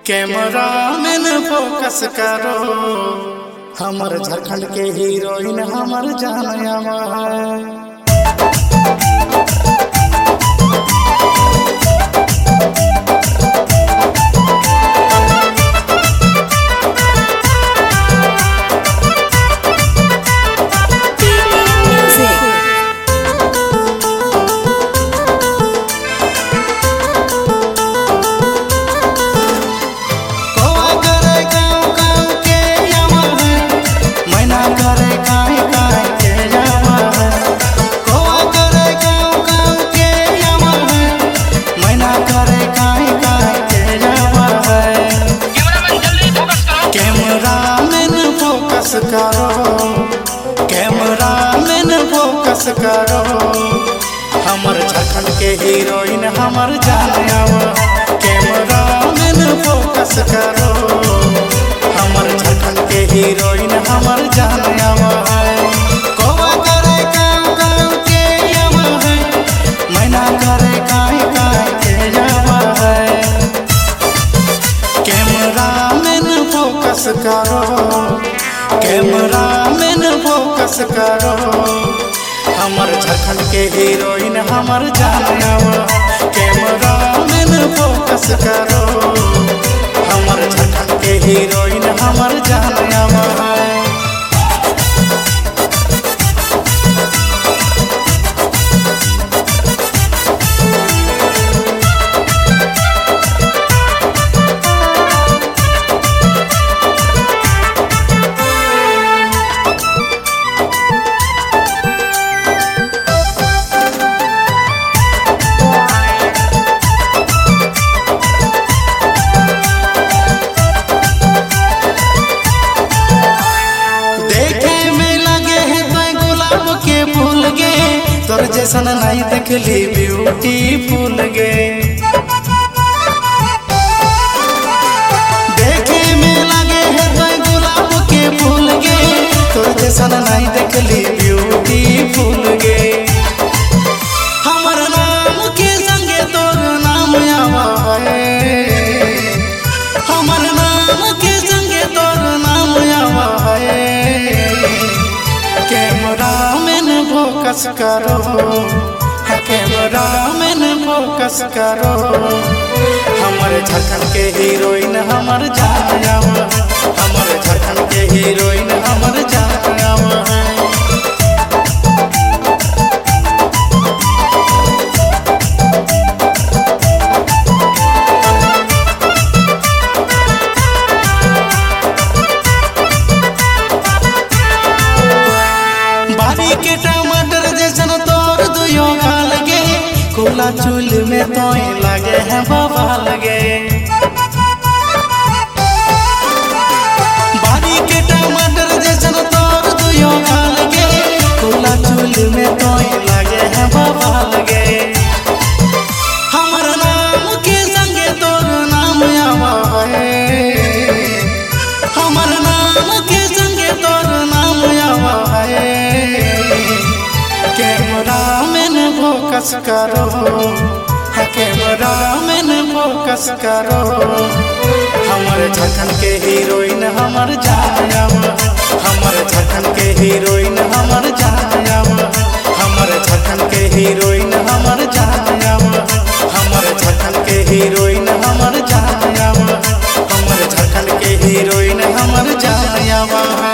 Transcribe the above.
Camera man focus करो, हमर झारखंड के हीरोइन हमर जानयावा है। कैमरा मैन फोकस करो, हमर झारखंड के हीरोइन हमर जानयावा। कैमरा मैन फोकस करो, हमर झारखंड के हीरोइन हमर जानयावा। कोवा करे गाँव के यावा है, मैना करे काय के यावा है। कैमरा मैन फोकस करो, कैमरा मैन फोकस करो, हमर झारखंड के हीरोइन हमर जानयावा। कैमरा मैन फोकस करो, हमर झारखंड के हीरोइन हमर जानयावा। तोर जैसन नहीं देखली ब्यूटीफुल गे, देखे में लगे है तो गुलाब के फूल गे। तोर जैसन नहीं देखली ब्यूटीफुल गे, हमर नाम के संगे तोर नाम आवा है। हमर नाम के संगे तोर नाम आवा है। कैमरा मैन फोकस करो, कैमरा मैन फोकस करो, हमर झारखंड के हीरोइन हमर जानयावा। हमर झारखंड के हीरोइन हमर जानयावा। के टमाटर जैसन तोर दुयो गाल गे, कोला चूल में तोय लगे है बाबा लगे। बारी के टमाटर जैसन तोर दुयो गाल गे, कोला चूल में तोय लगे है बाबा लगे। हमर नाम के संगे तोर नाम आवा है। हमर नाम के संगे तोर नाम आवा है। कैमरा मैन फोकस करो, कैमरा मैन फोकस करो, हमर झारखंड के हीरोइन हमर जानयावा। हमर झारखंड के हीरोइन हमर जानयावा। हमर झारखंड के हीरोइन हमर जानयावा। हमर झारखंड के हीरोइन हमर जानयावा। हमर झारखंड के हीरोइन हमर जानयावा।